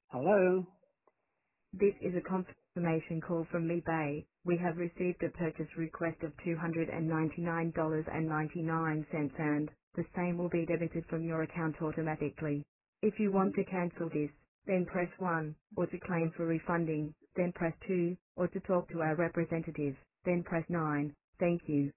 Hello? This is a confirmation call from eBay. We have received a purchase request of $299.99 and the same will be debited from your account automatically. If you want to cancel this, then press 1, or to claim for refunding, then press 2, or to talk to our representative, then press 9. Thank you.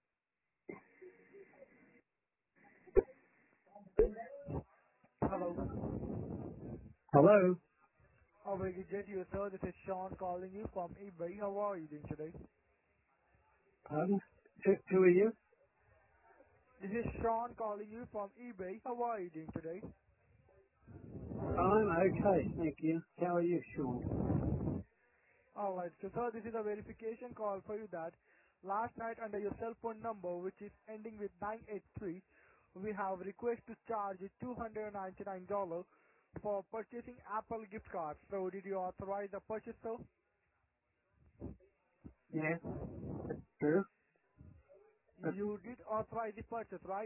Hello. Hello? How are you, you, sir? This is Sean calling you from eBay. How are you doing today? Pardon? Who are you? This is Sean calling you from eBay. How are you doing today? I'm okay, thank you. How are you, Sean? Alright, so sir, this is a verification call for you that last night under your cell phone number, which is ending with 983, we have request to charge you $299 for purchasing Apple gift cards. So did you authorize the purchase, sir? Yeah, that's true. But You did authorize the purchase, right?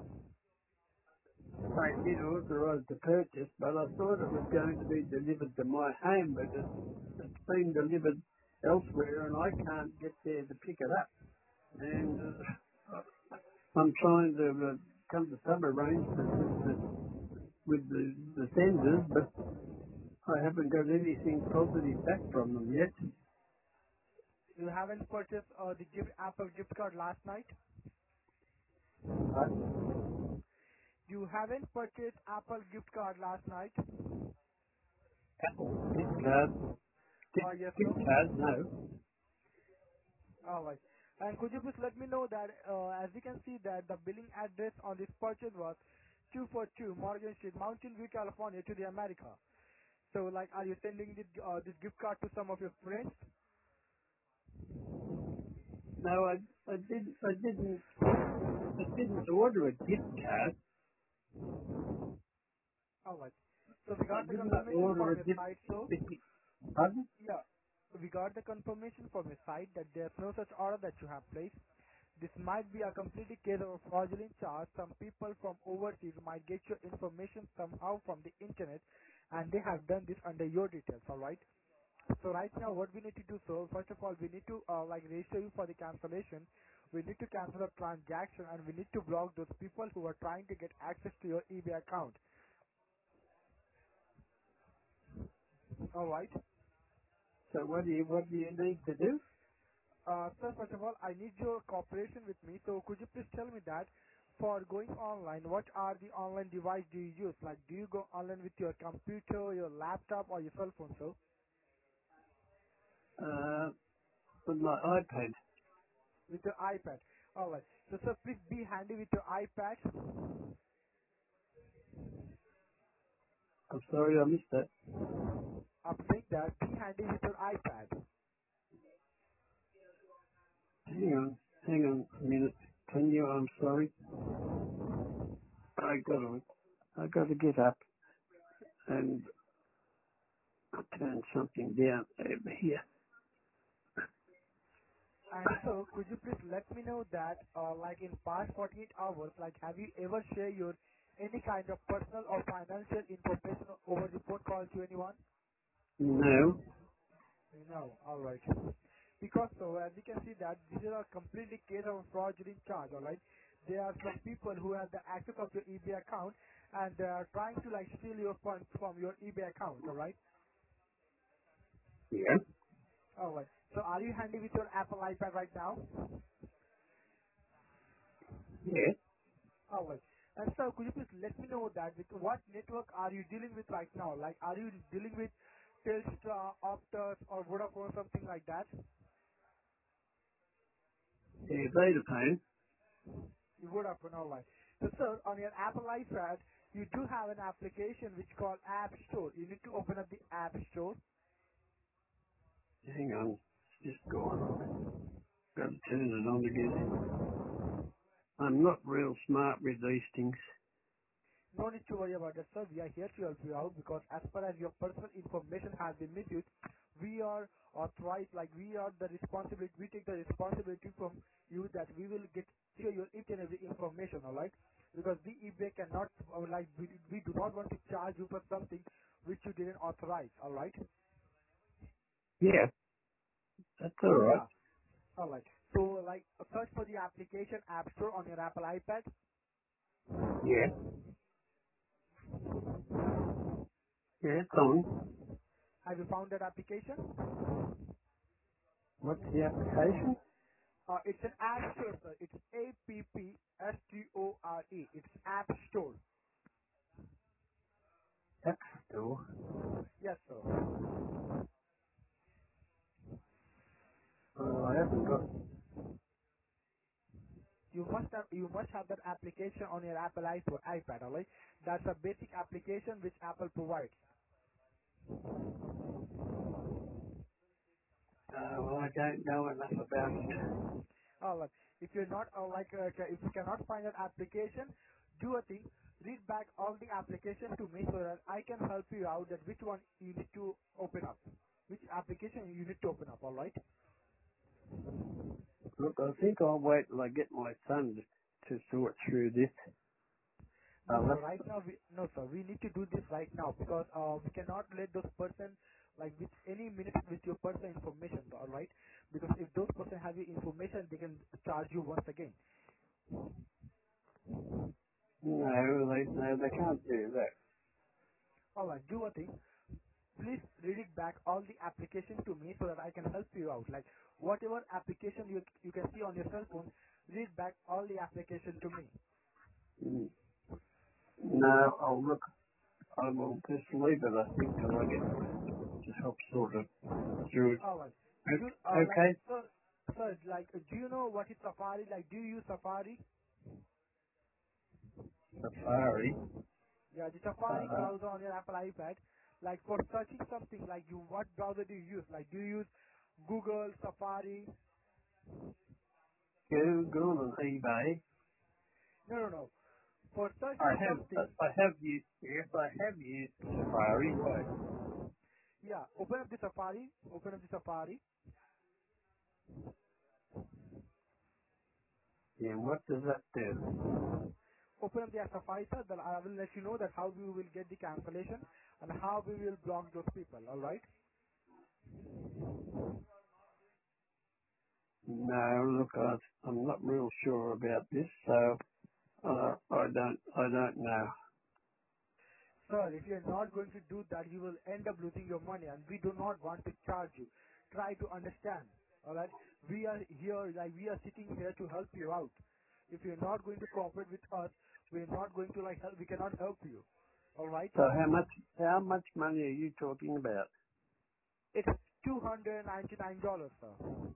I did authorise the purchase, but I thought it was going to be delivered to my home, but it's been delivered elsewhere and I can't get there to pick it up. And I'm trying to come to some arrangement with the senders, but I haven't got anything positive back from them yet. You haven't purchased the Apple gift card last night? Pardon? You haven't purchased Apple gift card last night? Apple gift card. Yes, Gift card? sir. No. Alright. And could you please let me know that, as you can see that the billing address on this purchase was 242 Morgan Street, Mountain View, California to the America. So like, are you sending this gift card to some of your friends? No, I didn't order a gift card. Alright. So we I got the did not confirmation order from a your gift. site, so Pardon? yeah, we got the confirmation from your site that there's no such order that you have placed. This might be a completely case of a fraudulent charge. Some people from overseas might get your information somehow from the internet and they have done this under your details, alright? So right now what we need to do, so first of all we need to like register you for the cancellation. We need to cancel the transaction and we need to block those people who are trying to get access to your eBay account. Alright? So what do you need to do? Sir, first of all, I need your cooperation with me. So could you please tell me that for going online, what are the online device do you use? Like, do you go online with your computer, your laptop, or your cell phone, sir? With my iPad. With your iPad. Alright. So, sir, please be handy with your iPad. I'm sorry I missed that. I'm saying that be handy with your iPad. Hang on a minute. Can you? I'm sorry. I got to get up and turn something down over here. And so, could you please let me know that, like in past 48 hours, like have you ever shared your any kind of personal or financial information over the phone call to anyone? No. No, alright. Because so, as you can see that this is a completely case of a fraudulent charge, alright? There are some people who have the access of your eBay account and they are trying to like steal your funds from your eBay account, alright? Yeah. Alright. So are you handy with your Apple iPad right now? Yeah. Alright. And so could you please let me know that with what network are you dealing with right now? Like are you dealing with Telstra, Optus or Vodafone, something like that? Yeah. Vodafone. You would have known why. So sir, on your Apple iPad, you do have an application which called App Store. You need to open up the App Store. Hang on. It's just gone. Got to turn it on again. I'm not real smart with these things. No need to worry about that, sir. We are here to help you out because as far as your personal information has been misused, we are authorized, like we are the responsibility, we take the responsibility from you that we will get to your each and every information, alright? Because we eBay cannot, like we do not want to charge you for something which you didn't authorize, alright? Yeah, that's all right. Yeah, alright. So like search for the application App Store on your Apple iPad. Yeah, yeah, it's on. Have you found that application? What's the application? It's an App Store, sir. It's APPSTORE. It's App Store. App Store. Yes, sir. I haven't got. You must have that application on your Apple iPad, alright? That's a basic application which Apple provides. I don't know enough about it. Alright. If you're not if you cannot find that application, do a thing. Read back all the application to me so that I can help you out that which one you need to open up. Which application you need to open up, alright? Look, I think I'll wait till I get my son to sort through this. No, sir. Let's, Right now, no, sir. We need to do this right now because we cannot let those person like with any minute with your personal information, all right? Because if those person have your information, they can charge you once again. no, they can't do that. All right, do a thing. Please read it back all the application to me so that I can help you out. Like whatever application you can see on your cell phone, read back all the application to me. Mm. No, I will just leave it, I think, till I get my son to help sort it through it. All right. Do like Okay, sir, like do you know what is Safari? Like do you use Safari? Safari. Yeah, the Safari Uh, browser on your Apple iPad. Like for searching something, like what browser do you use? Like do you use Google, Safari? Google and eBay. No, no, no. For I searching have, something, I have used, yes, I have used Safari. Right. yeah, open up the Safari. Open up the Safari. Yeah, what does that do? Open up the Safari, sir. Then I will let you know that how we will get the cancellation and how we will block those people. All right? No, look, I'm not real sure about this, so I don't know. Sir, if you're not going to do that, you will end up losing your money, and we do not want to charge you. Try to understand. All right? We are here, like we are sitting here to help you out. If you're not going to cooperate with us, we're not going to like help. We cannot help you. All right? So how much money are you talking about? It's $299, sir.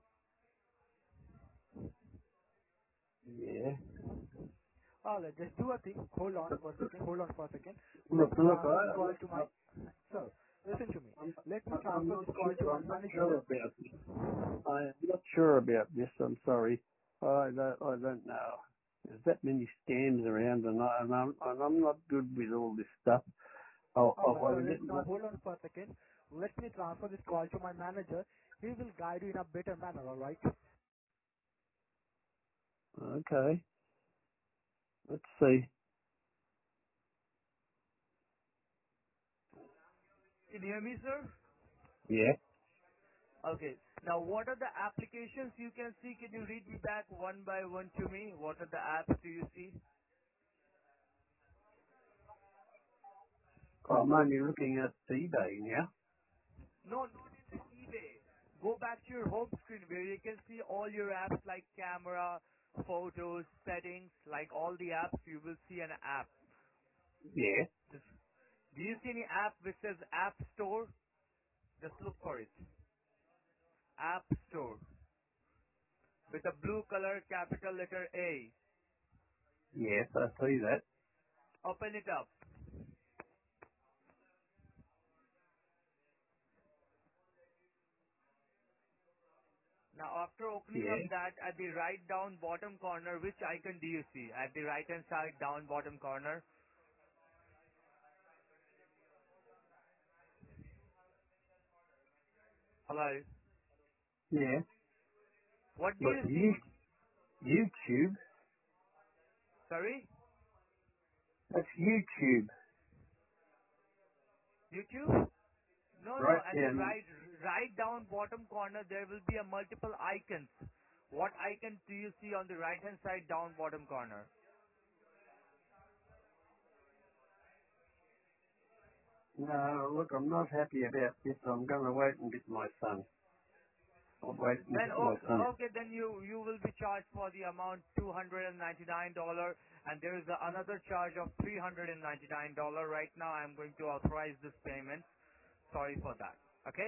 Yeah. All right, just do a thing. Hold on for a second. Hold on for a second. Let Look, me transfer this call to my I, sir. Listen to me. I'm, Let me I'm transfer not this call to sure. my I'm not manager. sure about this. I am not sure about this. I'm sorry. I don't know. There's that many scams around, and I'm not good with all this stuff. All I'll right, want sir. to get Now hold on for a second. Let me transfer this call to my manager. He will guide you in a better manner. All right? okay. Let's see. Can you hear me, sir? Yeah. Okay. Now, what are the applications you can see? Can you read me back one by one to me? What are the apps do you see? I'm only looking at eBay now. No, not in the eBay. Go back to your home screen where you can see all your apps like camera, photos, settings, like all the apps. You will see an app. Yeah. Just, do you see any app which says App Store? Just look for it. App Store with a blue color capital letter A. Yes, I see that. Open it up. Now after opening up Yeah. that, at the right down bottom corner, which icon do you see? At the right hand side down bottom corner. Hello. Yeah. What do Look, you see? YouTube. Sorry? That's YouTube. YouTube? No, no. Right At the down. right down bottom corner, there will be a multiple icons. What icons do you see on the right hand side down bottom corner? No, look, I'm not happy about this. I'm going to wait and get my son. I'll wait and Then get my son. okay, then you will be charged for the amount $299, and there is another charge of $399. Right now, I'm going to authorize this payment. Sorry for that. Okay?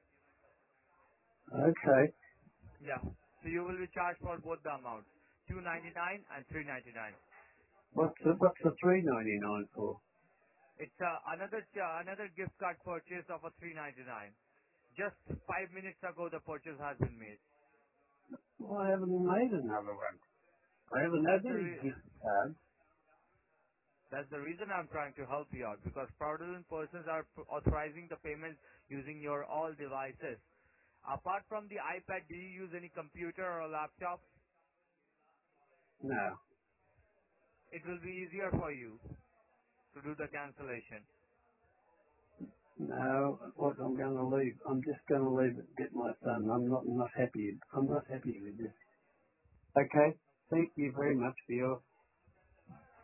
Okay. Yeah. So you will be charged for both the amounts, 299 and 399. What's the 3.99 for? It's another gift card purchase of a 399. Just 5 minutes ago, the purchase has been made. Well, I haven't made another one. I haven't That's had the any re- gift cards. that's the reason I'm trying to help you out, because fraudulent persons are authorizing the payments using your all devices. Apart from the iPad, do you use any computer or laptop? No. It will be easier for you to do the cancellation. No, look, I'm going to leave. I'm just going to leave it and get my son. I'm not happy. I'm not happy with this. Okay. Thank you very much for your